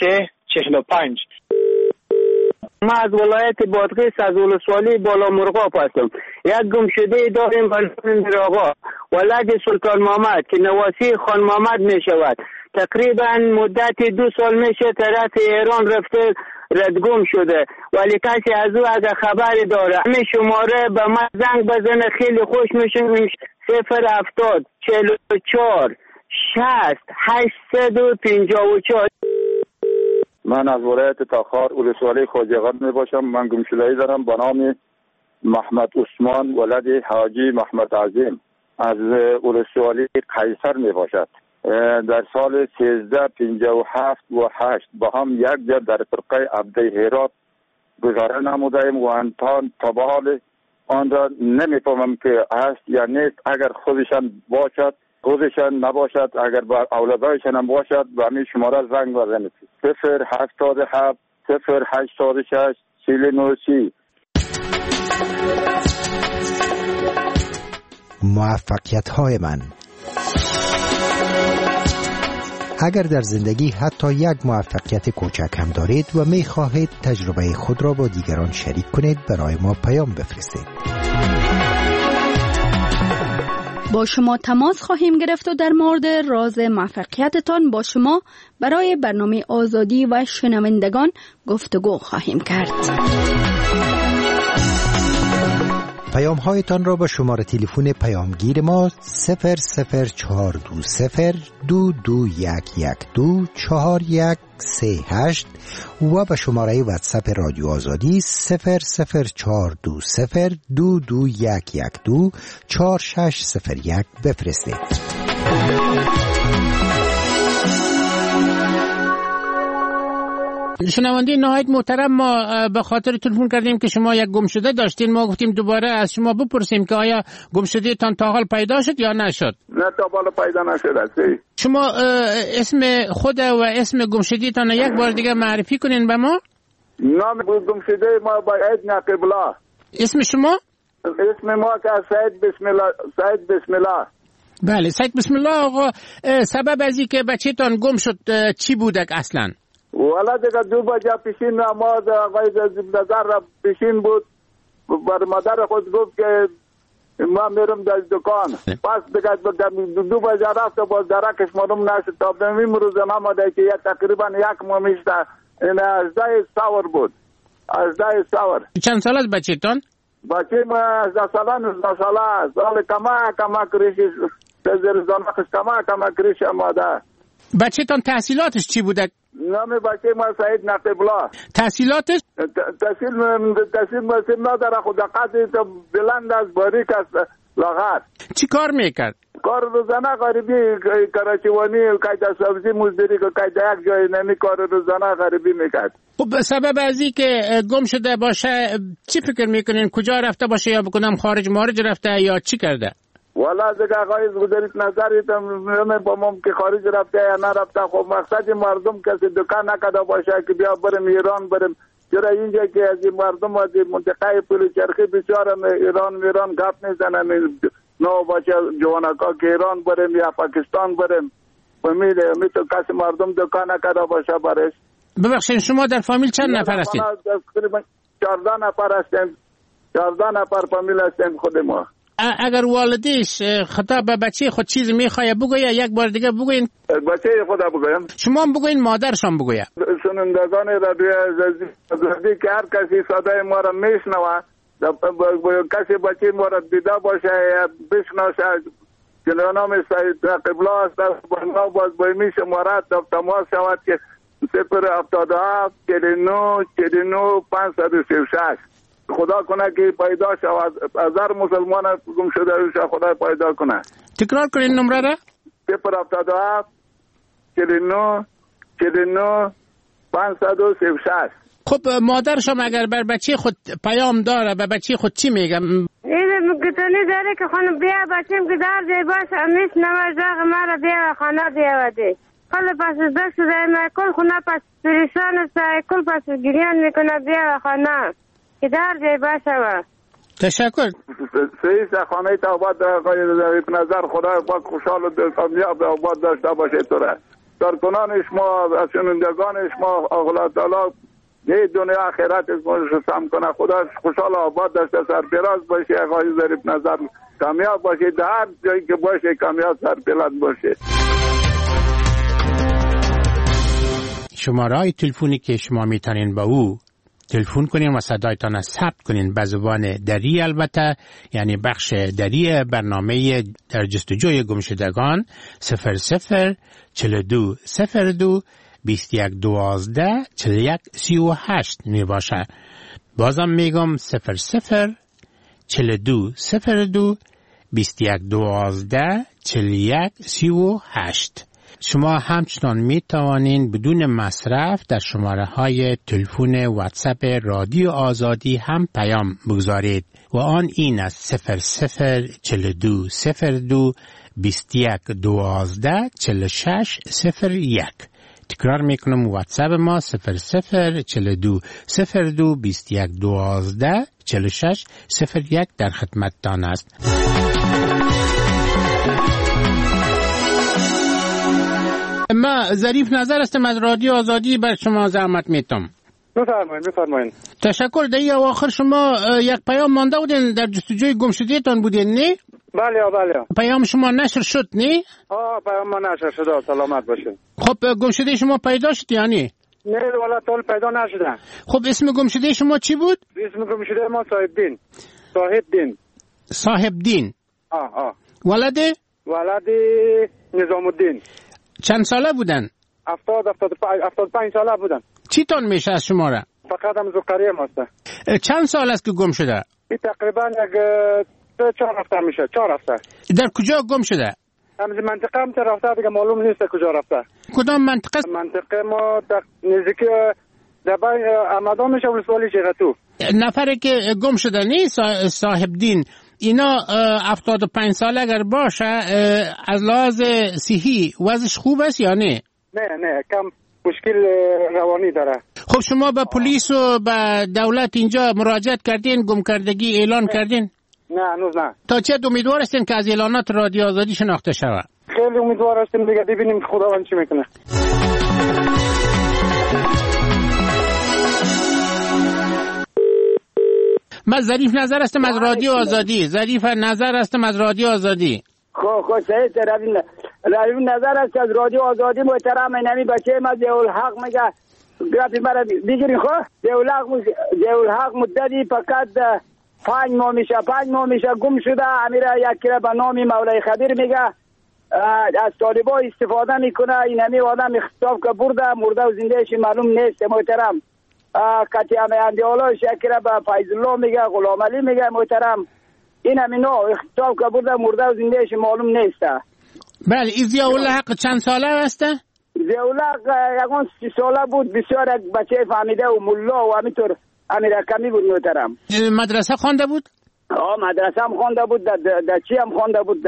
4345. ما از ولایت بادغیس از ولسوالی بالا مرغاب هستم. یک گمشده داریم به نام میرآقا ولد سلطان محمد که نواسی خان محمد می شود. تقریبا مدت 2 سال میشه طرف ایران رفته ردگم شده، ولی کسی از او اگه خبری داره همین شماره به من زنگ بزنه خیلی خوش میشه. 070 44 60 854. من از ولایت تاخار ولسوالی خواجه‌قند می باشم. من گمشده‌ای دارم به نام محمد عثمان ولد حاجی محمد عظیم از ولسوالی قیصر می باشد. در سال 1357 و 8 با هم یک جا در فرقه عبده هرات گذاره نمودیم و انتان تبال آن را نمیفهمم که هست یا نیست. اگر خودشان باشد خودشان نباشد، اگر با اولادایشان هم باشد و همین شماره زنگ بزنید 077 086 4930. موفقیت‌های من. اگر در زندگی حتی یک موفقیت کوچک هم دارید و می خواهید تجربه خود را با دیگران شریک کنید، برای ما پیام بفرستید. با شما تماس خواهیم گرفت و در مورد راز موفقیتتان با شما برای برنامه آزادی و شنوندگان گفتگو خواهیم کرد. پیام هایتان را با شماره تلفن پیامگیر ما 004272211241138 و به شماره واتساپ رادیو آزادی 0042221124601 بفرستید. شنونده نهایت محترم، ما به خاطر تلفن کردیم که شما یک گمشده داشتین. ما گفتیم دوباره از شما بپرسیم که آیا گمشده تان تا حال پیدا شد یا نشد؟ نه، تا حال پیدا نشد. شما اسم خود و اسم گمشده تان یک بار دیگه معرفی کنین به ما. نام گمشده ما باید نقیب الله. اسم شما؟ اسم ما که سید بسم الله. سید بسم الله. بله، سید بسم الله. آقا سبب از این که بچه تان گم شد چی بودک اصلا؟ والا دیگه 2 بجه پیشین نماز آقای نظر را پیشین بود. بر مادر خود گفت که ما میرم در دکان. پس دیگه 2 بجه رفت و باز درکش معلوم نشد. تا بمیم روز نماده که تقریبا 1 ماه میشته. این 18 سور بود. 18 سور. چند سال است بچه تان؟ بچه ما 18 ساله 19 ساله. سال کما کریشی زرزانخش کما کریشی ماده. بچه تان تحصیلاتش چی بوده؟ نام بچه ما سید نقیب الله. تحصیلاتش؟ تحصیل مسیم نداره. خود قدری تا بلند از باریک است لاغر. چی کار میکرد؟ کار روزانه غریبی کراچیوانی قید سبزی مزدوری که قید یک جای نمی کار روزانه غریبی میکرد. خب سبب از این که گم شده باشه چی فکر میکنین؟ کجا رفته باشه یا بکنم خارج مارج رفته یا چی کرده؟ والا دیگه آقای گذارید نظریت با مم که خارج رفته یا نرفته. خب مقصد مردم کسی دکان نکده باشه که بیا بریم ایران بریم. چرا اینجا که از این مردم از منطقه پلوچرخی بیچاره ایران گپ میزنن نو باشه جوانکا که ایران بریم یا پاکستان بریم. می تو کسی مردم دکان نکده باشه برش. ببخشید شما در فامیل چند نفر هستید؟ تقریبا 14 نفر هستیم. 14 نفر فامیل هستیم خود ما. اگر والدیش خطاب به بچه خود چیز میخواه بگویه یک بار دیگه بگوین. بچه خدا بگویم. شما هم بگوین مادرشان بگویه. شنوندگان رادیو آزادی که هر کسی صدای ما را میشنوه کسی بچه ما را دیده باشه یا بشناسه که نام سید نقیب الله است با باز بایمی شماره تماس شود که 077 49 49 536. خدا کنه که پیدا شود. از هر مسلمان گم شده روش خدا پیدا کنه. تکرار کنین نمره را. 077 49 49 536. خب مادرشم اگر بر بچه خود پیام داره به بچه خود چی میگم؟ اینه گتونی داره که خانم بیا بچیم که در جای باشه میش نمازاق مرا بیا خانه بیاوده. کل پس دست داره کل خونه پس پریشان است. کل پس گریان میکنه بیا خانه که در جای باشه و تشکر. سیست خانه تا آباد نظر خدا پاک خوشحال و کامیاب آباد داشته باشه تو را. کارکنان شما و شنوندگان شما الله تعالی یه دنیا آخرتشون رسم کنه. خدا خوشحال آباد داشته، سرفراز باشه، آقای ظریف نظر کامیاب باشه، در هر جایی که باشه کامیاب سرفراز باشه. شماره تلفنی که شما میتونین با او تلفن کنین و صدایتان ثبت کنین به زبان دری، البته یعنی بخش دری برنامه در جستجوی گمشدگان 00 42 02 21 12 41 38 می باشه. بازم میگم 00 42 02 21 12 41 38. شما همچنان می توانین بدون مصرف در شماره های تلفن واتساپ رادیو آزادی هم پیام بگذارید و آن این است 00 42 02 21 12 46 01. تکرار میکنم واتساپ ما 00 42 02 21 12 46 01 در خدمتتان است. ما ظریف نظر هستم از رادیو آزادی، بر شما زحمت میتم. بفرمایید. تشکر. در این اواخر شما یک پیام مانده بودین، در جستجوی گمشدگیتان بودین نه؟ بله. پیام شما نشر شد نه؟ پیام ما نشر شد، سلامت باشین. خب گمشده شما پیدا شد یا نه؟ نه والا طول پیدا نشده. خب اسم گمشده شما چی بود؟ اسم گمشده ما صاحب دین. ولد نظام الدین. چند ساله بودن؟ 75 ساله بودن. چی تان میشه از شما را؟ فقط هم زکریه ماسته. چند سال است که گم شده؟ تقریبا یک 4 هفته میشه. 4 هفته. در کجا گم شده؟ همز منطقه هم رفته دیگه معلوم نیست کجا رفته. کدام منطقه؟ منطقه ما نزدیک دبای آمدان میشه ولسوالی چغتو. نفری که گم شده نیست صاحب دین، اینا 75 ساله اگر باشه از لحاظ صحی وضعش خوب است یا نه؟ نه کم مشکل روانی داره. خب شما به پلیس و به دولت اینجا مراجعت کردین، گم کردگی اعلان کردین؟ نه هنوز نه. تا چه امیدوار هستین که از اعلانات رادیو آزادی شناخته شود؟ خیلی امیدوار هستیم دیگه، ببینیم خداوند چی میکنه. من ظریف نظر هستم از رادیو آزادی. خب سعید روی نظر است از رادیو آزادی. محترم اینمی بچه ما ضیاءالحق میگه گرافی مرا بگیرین. خب ضیاءالحق مدتی فقط 5 ماه میشه گم شده. امیره یکی را به نام مولای خبیر میگه از طالبا استفاده میکنه. اینمی آدم اختطاف که مرده و زندهش معلوم نیست. محترم کتی امیاندیالا شکر به فیضالله میگه، غلام علی میگه. محترم این همینا اختطاف که مرده و زندهش معلوم نیست. بله. این ضیاءالحق چند ساله هسته؟ ضیاءالحق یکان 30 ساله بود. بسیار یک بچه فهمیده و ملا و همینطور امیرکمی بود. محترم مدرسه خوانده بود؟ مدرسه هم خوانده بود. در چی هم خوانده بود؟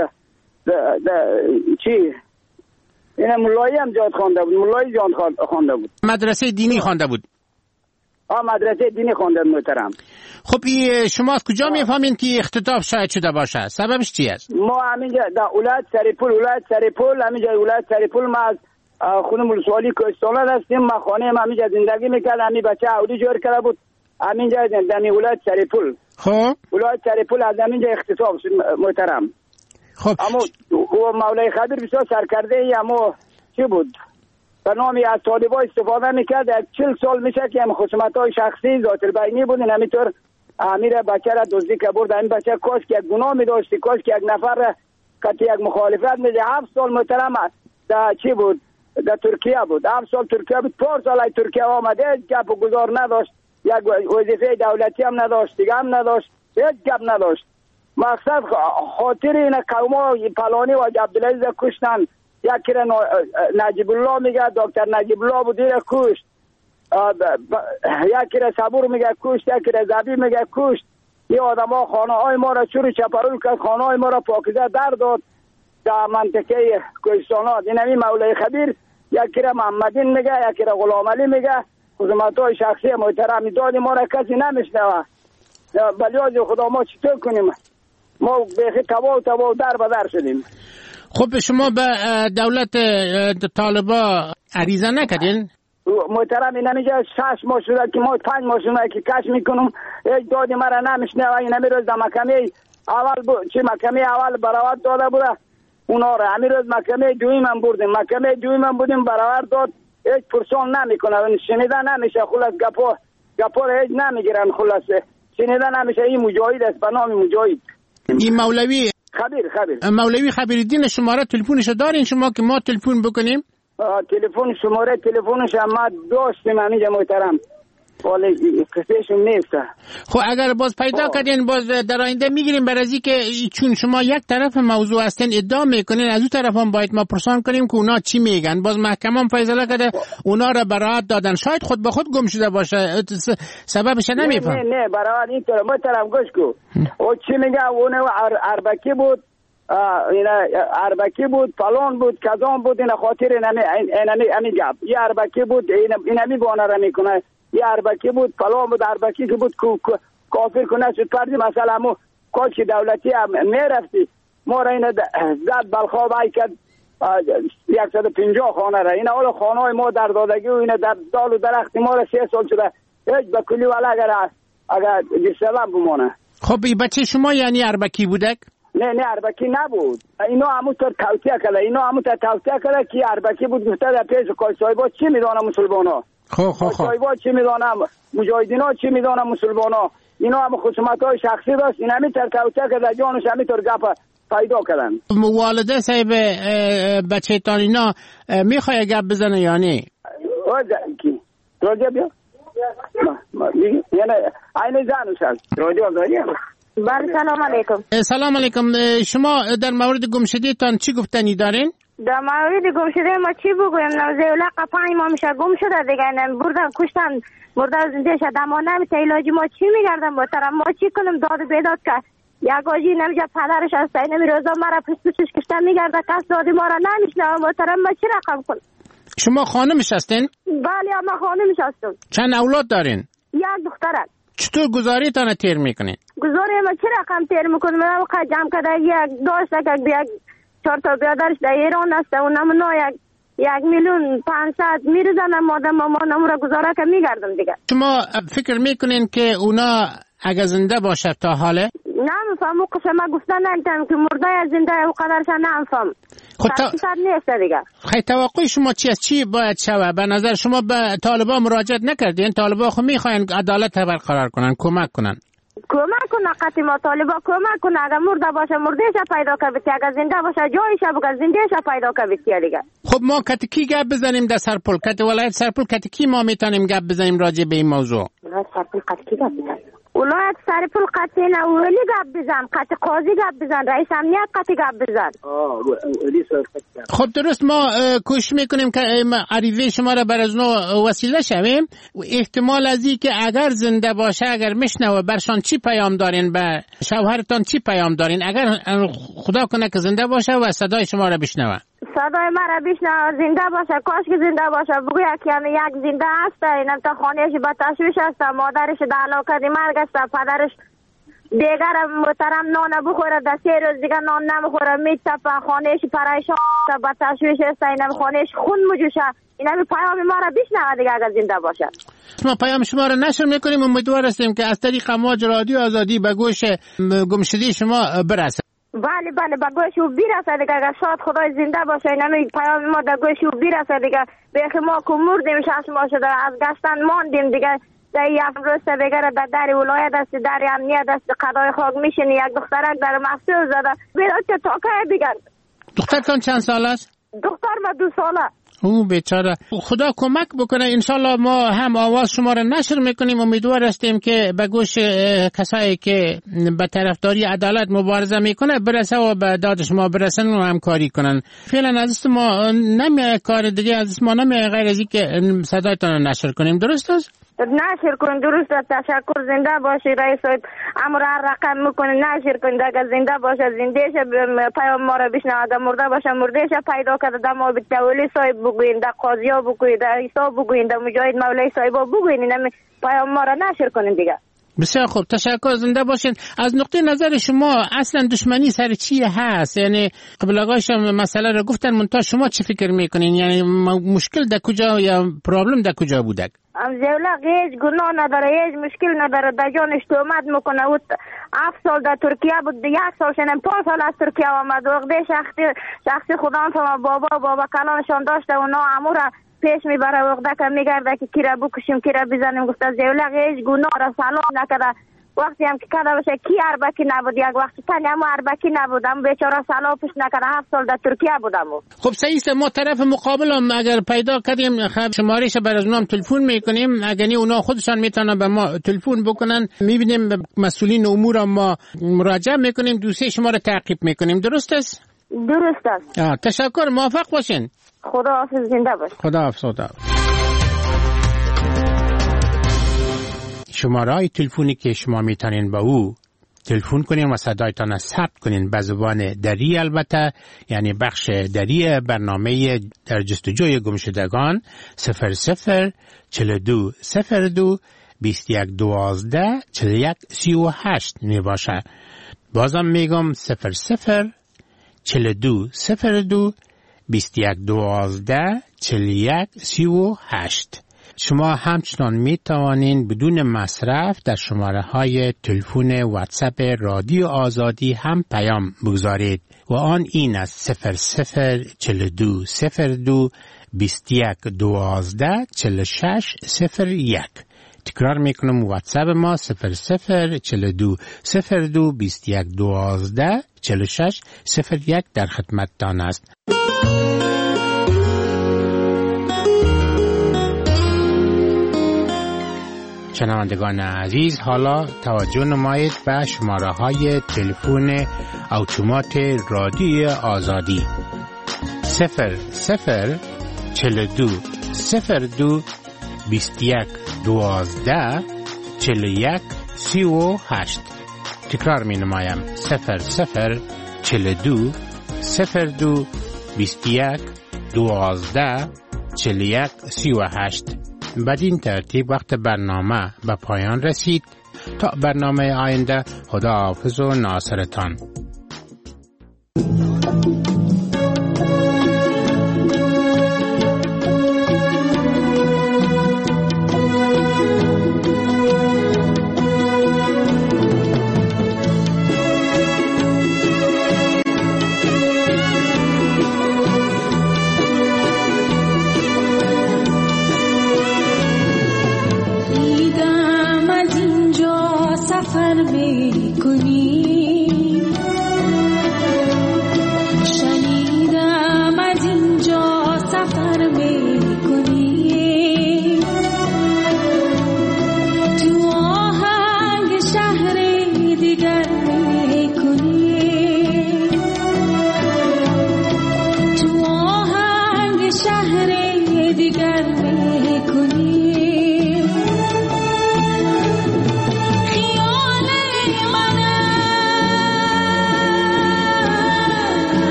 چی؟ این ملایی هم جاد خوانده بود. ملایی جان خوانده بود. مدرسه دینی خوانده بود؟ مدرسه دینی خوانده. محترم خب شما از کجا میفهمین که اختطاف شاید شده باشه؟ سببش چی است؟ ما همینجا در ولایت سرپول همینجا ولایت سرپول ما از خونه ولسوالی کوهستان هستیم. ما خانه ما همینجا زندگی میکرد. همین بچه عودی جور کرده بود همینجا در ولایت سرپول. خب ولایت سرپول از همینجا اختطاف شد. محترم خب اما مولای خبیر بسیار سرکرده ای. اما چی بود به نامی از طالبا استفاده میکرد. 40 سال میشه که هم خصومت‌های شخصی ذات البینی بودین. همینطور امیر بچه را دزدی که برد. این بچه کاش که یک گناه می‌داشت، کاش که یک نفر که یک مخالفت میده. 7 سال محترم در چی بود؟ در ترکیه بود. 7 سال ترکیه بود. 4 سال ای ترکیه آمده، گپ و گزار نداشت، یک وظیفه دولتی هم نداشت، دیگه هم نداشت، هیچ گپ نداشت. مقصد خاطر این قوما پلانی و عبدالعزیز کشتن. یکی را نجیب الله میگه، دکتر نجیب الله بود، این کشت. یکی را صبور میگه کشت، یکی را زبی میگه کشت. این آدم ها خانه های ما را چور چپرول کرد، خانه های ما را پاکیزه در داد در منطقه کوهستانات. این همین مولای خبیر یکی را محمدین میگه، یکی را غلام علی میگه. خدمت های شخصی محترمی دادی ما را کسی نمیشنوه. بلیاز خدا ما چطور کنیم؟ ما بیخی تباه در بدر شدیم. خب شما به دولت طالبا عریضه نکردین؟ محترم این نمیگه 6 ماه شده که ما 5 ماه شده که کش میکنم هیچ دادی مرا نمیشنه و این روز در محکمه اول بود چه محکمه اول براوت داده بوده اونا را همین روز محکمه دویم هم بودیم براوت داد هیچ پرسان نمیکنه شنیده نمیشه خلاص گپا هیچ نمیگیرن خلاص شنیده نمیشه این مجاهد است به نام مجاهد این مولوی خبیر مولوی خبیرالدین شماره تلفنش دارین شما که ما تلفن بکنیم؟ شماره تلفنش ما داشتیم همینجا محترم ولی قصهشون نیست. خب اگر باز پیدا کردین باز در آینده میگیریم بر ازی که چون شما یک طرف موضوع هستین ادعا میکنین از اون طرف هم باید ما پرسان کنیم که اونا چی میگن باز محکمه هم فیصله کرده اونا را براعت دادن شاید خود به خود گم شده باشه سببش نمیفهم. نه براعت این طرف ما طرف گوش کو او چی میگه اون اربکی بود اربکی بود پالون بود کازان بود این خاطر اینمی گپ یه اربکی بود اینمی بانه را میکنه یه اربکی بود پالون بود اربکی که بود کافر کنه شد پردی مثلا مو کاش دولتی میرفتی ما را این زد بلخواب ای کرد 150 خانه را این اول خانه های ما در دادگی و این در دال و درخت ما را 3 سال شده هیچ به کلی ولی اگر جسلم بمانه. خب این بچه شما یعنی اربکی بودک؟ نه اربکی نبود اینا همونطور توطیه کرده که اربکی بود گفته در پیش کاش صاحبا چی میدانه مسلمانا صاحبا چی میدانه مجاهدینا چی میدانه مسلمانا اینا هم خصومت‌های شخصی داشت این همینطور توطیه کرده جانش همینطور گپ پیدا کردن. والده صاحب بچه تان اینا میخواه گپ بزنه یا نه؟ کی؟ راجع بیا یعنی این زنش هست راجع داریم. سلام علیکم. سلام علیکم. شما در مورد گمشده تان چی گفتنی دارین؟ در مورد گمشده ما چی بگویم نوزه 5 ماه میشه گم شده دیگه بردن کشتن مرده زنده شد اما نمیشه علاجی ما چی میگردن با طرف ما چی کنیم داد بیداد که یک آجی نمیشه پدرش هست اینمی روزا مرا پسپسش کشتن میگرده کس دادی ما را نمیشنه با طرف ما چی رقم کن. شما خانمش هستین؟ بله ما خانمش هستم. چند اولاد دارین؟ یک دخترم. چطور گزاری تانه تیر میکنین؟ گزاری ما چی رقم تیر میکنیم من وقت جمع کرده یک داشته که بیاک 4 تا بیادرش در ایران است و نمونا 1,500,000 میرزنم مادم ما نمورا گزاره که میگردم دیگه. شما فکر میکنین که اونا اگه زنده باشه تا حاله؟ نمیفهم او قسم ما گفتن نمیتونم که مرده از زنده او قدرش نمیفهم تحقیقات نیست دیگه. خیلی توقع شما چی است؟ چی باید شوه؟ به نظر شما به طالبان مراجعت نکردین؟ طالبان خود میخواین عدالت برقرار کنن کمک کنن قطعی ما طالبا کمک کنه اگر مرده باشه مردهش پیدا کنه اگر زنده باشه جایش بگه زندهش پیدا کنه دیگه. خب ما کتکی گپ بزنیم در سرپل ولایت سرپل کتکی ما میتونیم گپ بزنیم راجع به این موضوع. ولایت سرپل کتکی گپ بزنیم ولایت سرپل قطعی نه ولی گپ بزن قطع قاضی گپ بزن رئیس امنیت قطعی گپ بزن. خب درست ما کوشش میکنیم که عریضه شما را بر از نو وسیله شویم احتمال از این که اگر زنده باشه اگر میشنوه برشان چی پیام دارین به شوهرتان چی پیام دارین اگر خدا کنه که زنده باشه و صدای شما را بشنوه صدای مرا بشنوه زنده باشه کاش که زنده باشه بگوی که یک زنده هست اینم تا خانهش با تشویش هست مادرش در علاقه مرگ است پدرش دیگر محترم نان بخوره در 3 روز دیگر نان نمیخوره میتپه خانهش پریشان است با تشویش است اینم خانهش خون مجوشه اینم پیام ما را بشنوه دیگه اگر زنده باشه. ما پیام شما را نشر میکنیم امیدوار هستیم که از طریق امواج رادیو آزادی به گوش گمشده شما برسه. بله به گوش او برسه دیگه اگر شاید خدای زنده باشه اینم پیام ما در گوش او برسه دیگه بیخی ما که مردیم 6 ماه شده از گشتن ماندیم دیگه در یک روز دیگر در ولایت است در امنیت است قضای خاک میشینی یک دخترک در محصول زده بیرا چه تاکه دیگر. دخترتان چند سال است؟ دختر ما 2 ساله. او بیچاره خدا کمک بکنه انشالله ما هم آواز شما را نشر میکنیم امیدوار هستیم که به گوش کسایی که به طرفداری عدالت مبارزه میکنه برسه و به داد شما برسن و همکاری کنن. فعلا از ما نمیاد کار دیگه از ما نمیاد غیر از اینکه صدایتان را نشر کنیم درست است؟ نشر کن درست است تشکر زنده باشی رئیس صاحب امر رقم میکنه نشر کن اگر زنده باشه زندهش پیام ما را بشنوه اگر مرده باشه مردهش پیدا کرده در ما به تولی صاحب بگوین در قاضی ها بگوین در حساب بگوین در مجاهد مولای صاحب ها بگوین پیام ما را نشر کنین دیگه. بسیار خوب، تشکر، زنده باشین. از نقطه نظر شما اصلا دشمنی سر چی هست؟ یعنی قبل آقایش مسئله رو گفتن، منتها شما چی فکر میکنین؟ یعنی مشکل در کجا یا پرابلم در کجا بوده؟ زیولق هیچ گناه نداره، هیچ مشکل نداره، در جانش تهمت میکنه. او 7 سال در ترکیه بود، 1 سال شنم 5 سال از ترکیه آمد. وقتی شخصی خدا هم بابا کلانشان داشته و ناامور پیش میبره، وقتی که میگرده که کی را بکشیم کی را بزنیم. گفته زیولق هیچ گناه را سلام نکرده. وقتی هم که کده باشه کی اربکی نبود، یک وقتی تنی هم اربکی نبودم، بیچاره سلام پیش نکرده، 7 سال در ترکیه بودم. خب سعیست، ما طرف مقابل هم اگر پیدا کردیم شمارهش بر از اونام تلفن میکنیم، اگر نی اونا خودشان میتونن به ما تلفن بکنن، میبینیم مسئولین امور ما مراجعه میکنیم، دوسیه شما رو تعقیب میکنیم. درست است؟ درست است. تشکر، موفق باشین. خدا حافظ، زنده باش. خدا حافظ. شماره تلفنی که شما میتونین با او تلفن کنین و صدایتان را ثبت کنین به زبان دری، البته یعنی بخش دری برنامه در جستجوی گمشدگان 00 42 02 21 12 41 38 می باشه. بازم میگم 00 42 02 21 12 41 38. شما همچنان می توانین بدون مصرف در شماره های تلفن واتساپ رادیو آزادی هم پیام بگذارید و آن این است: 00 42 02 21 12 46 01. تکرار میکنم، واتساپ ما 00 42 02 21 12 46 01 در خدمتتان است. شنوندگان عزیز، حالا توجه نمایید به شماره های تلفن اتومات رادیو آزادی 00 42 02 21 12 41 38. تکرار می نمایم: 00 42 02 21 12 41 38. بدین ترتیب وقت برنامه به پایان رسید. تا برنامه آینده، خداحافظ و ناصرتان.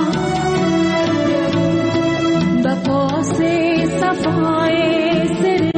صفای سر